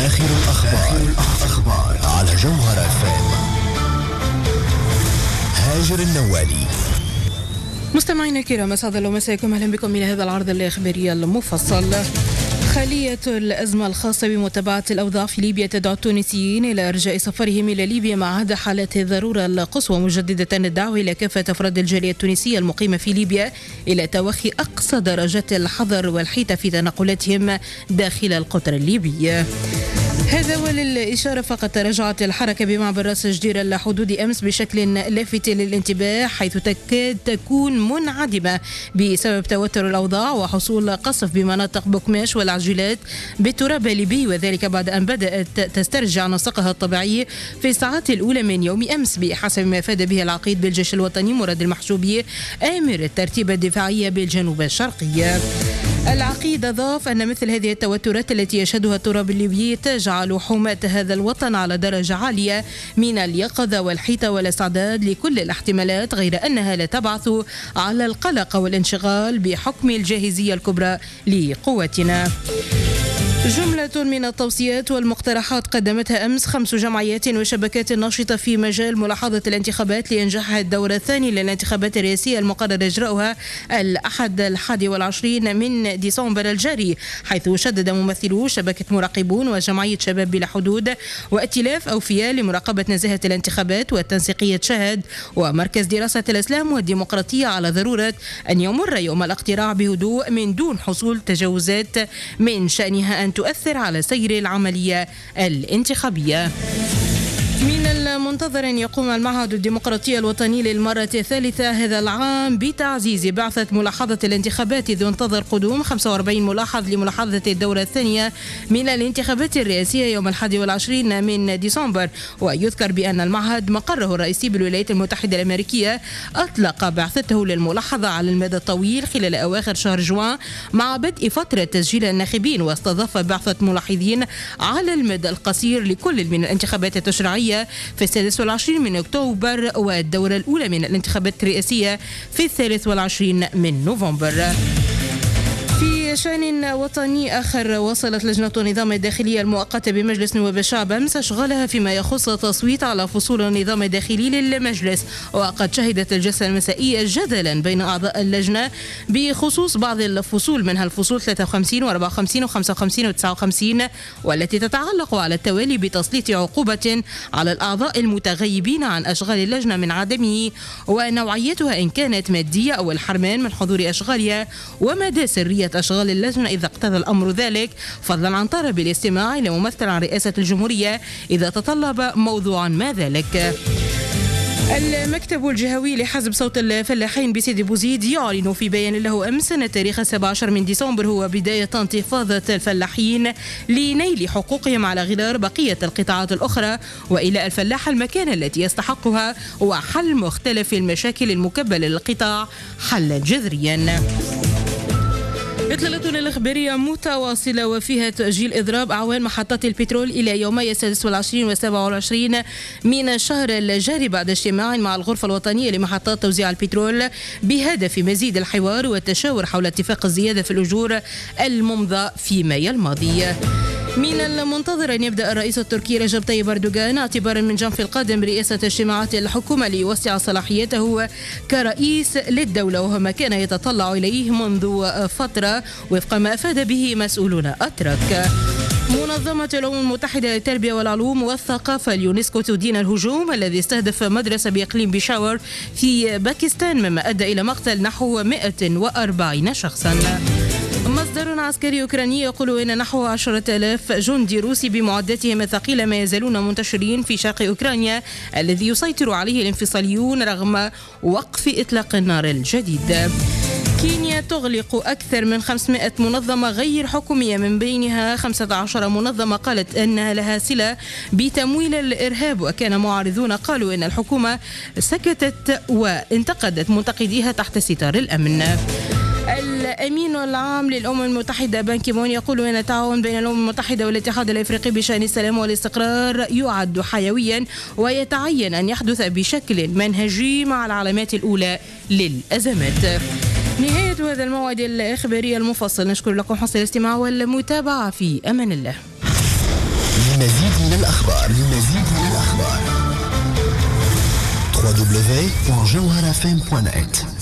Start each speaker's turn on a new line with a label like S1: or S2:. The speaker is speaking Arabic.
S1: آخر الأخبار على جوهر FM. هاجر النوالي.
S2: مستمعينا الكرام، أسعد الله مساكم، أهلا بكم إلى هذا العرض الإخباري المفصل. خلية الأزمة الخاصة بمتابعة الأوضاع في ليبيا تدعو التونسيين إلى إرجاء سفرهم إلى ليبيا مع عدا حالات الضرورة القصوى، مجددة الدعوة إلى كافة أفراد الجالية التونسية المقيمة في ليبيا إلى توخي أقصى درجات الحذر والحيطة في تنقلاتهم داخل القطر الليبي. هذا وللإشارة فقط تراجعت الحركة بمعبر راس جدير الحدود أمس بشكل لافت للانتباه، حيث تكاد تكون منعدمة بسبب توتر الأوضاع وحصول قصف بمناطق بوكماش والعجلات بالتراب الليبي، وذلك بعد أن بدأت تسترجع نسقها الطبيعي في الساعات الأولى من يوم أمس، بحسب ما أفاد به العقيد بالجيش الوطني مراد المحجوبي آمر الترتيب الدفاعي بالجنوب الشرقي. العقيد أضاف أن مثل هذه التوترات التي يشهدها التراب الليبي تجعل حماة هذا الوطن على درجة عالية من اليقظة والحيطة والاستعداد لكل الاحتمالات، غير أنها لا تبعث على القلق والانشغال بحكم الجاهزية الكبرى لقوتنا. جملة من التوصيات والمقترحات قدمتها أمس 5 جمعيات وشبكات ناشطة في مجال ملاحظة الانتخابات لإنجاح الدورة الثانية للانتخابات الرئاسية المقرر إجراؤها الأحد 21 من ديسمبر الجاري، حيث شدد ممثلو شبكة مراقبون وجمعية شباب بلا حدود وائتلاف أوفياء لمراقبة نزاهة الانتخابات والتنسيقية شهد ومركز دراسة الإسلام والديمقراطية على ضرورة أن يمر يوم الاقتراع بهدوء من دون حصول تجاوزات من شأنها أن تؤثر على سير العملية الانتخابية. من المنتظر أن يقوم المعهد الديمقراطي الوطني للمرة الثالثة هذا العام بتعزيز بعثة ملاحظة الانتخابات، إذ ينتظر قدوم 45 ملاحظ لملاحظة الدورة الثانية من الانتخابات الرئاسية يوم 21 من ديسمبر. ويذكر بأن المعهد مقره الرئيسي بالولايات المتحدة الأمريكية أطلق بعثته للملاحظة على المدى الطويل خلال أواخر شهر جوان مع بدء فترة تسجيل الناخبين، واستضاف بعثة ملاحظين على المدى القصير لكل من الانتخابات التشريعية في 26 من أكتوبر والدورة الأولى من الانتخابات الرئاسية في 23 من نوفمبر. في شأن وطني آخر، وصلت لجنة النظام الداخلي المؤقتة بمجلس نواب الشعب أمس أشغالها فيما يخص التصويت على فصول النظام الداخلي للمجلس، وقد شهدت الجلسة المسائية جدلا بين أعضاء اللجنة بخصوص بعض الفصول، منها الفصول 53 و54 و55 و59، والتي تتعلق على التوالي بتسليط عقوبة على الأعضاء المتغيبين عن أشغال اللجنة من عدمه ونوعيتها إن كانت مادية، أو الحرمان من حضور أشغالها ومدى سرية أشغال اللجنة إذا اقتضى الأمر ذلك، فضلا عن طلب الاستماع إلى ممثل عن رئاسة الجمهورية إذا تطلب موضوعا ما ذلك. المكتب الجهوي لحزب صوت الفلاحين بسيدي بوزيد يعلن في بيان له أمس أن تاريخ 17 من ديسمبر هو بداية انتفاضة الفلاحين لنيل حقوقهم على غرار بقية القطاعات الأخرى، وإلى الفلاح المكانة التي يستحقها وحل مختلف المشاكل المكبلة للقطاع حلا جذريا. إطلالتنا الإخبارية متواصلة وفيها تأجيل إضراب أعوان محطات البترول إلى يومي 26 و27 من الشهر الجاري بعد اجتماع مع الغرفة الوطنية لمحطات توزيع البترول بهدف مزيد الحوار والتشاور حول اتفاق الزيادة في الأجور الممضى في مايو الماضي. من المنتظر أن يبدأ الرئيس التركي رجب طيب أردوغان اعتبارا من جنف القادم برئاسة اجتماعات الحكومة ليوسع صلاحيته كرئيس للدولة، وهو ما كان يتطلع إليه منذ فترة وفق ما أفاد به مسؤولون أتراك. منظمة الأمم المتحدة للتربية والعلوم والثقافة اليونسكو تدين الهجوم الذي استهدف مدرسة بإقليم بيشاور في باكستان، مما أدى إلى مقتل نحو 140 شخصا. مصدر عسكري أوكراني يقول إن نحو 10,000 جندي روسي بمعداتهم الثقيلة ما يزالون منتشرين في شرق أوكرانيا الذي يسيطر عليه الانفصاليون رغم وقف إطلاق النار الجديد. كينيا تغلق أكثر من 500 منظمة غير حكومية، من بينها 15 منظمة قالت أنها لها صلة بتمويل الإرهاب، وكان معارضون قالوا أن الحكومة سكتت وانتقدت منتقديها تحت ستار الأمن. الأمين العام للأمم المتحدة بان كي مون يقول أن التعاون بين الأمم المتحدة والاتحاد الأفريقي بشأن السلام والاستقرار يعد حيويا، ويتعين أن يحدث بشكل منهجي مع العلامات الأولى للأزمات. نهاية هذا الموعد الإخباري المفصل، نشكر لكم حسن الاستماع والمتابعة، في أمان الله.
S1: للمزيد من الأخبار www.jawharafm.net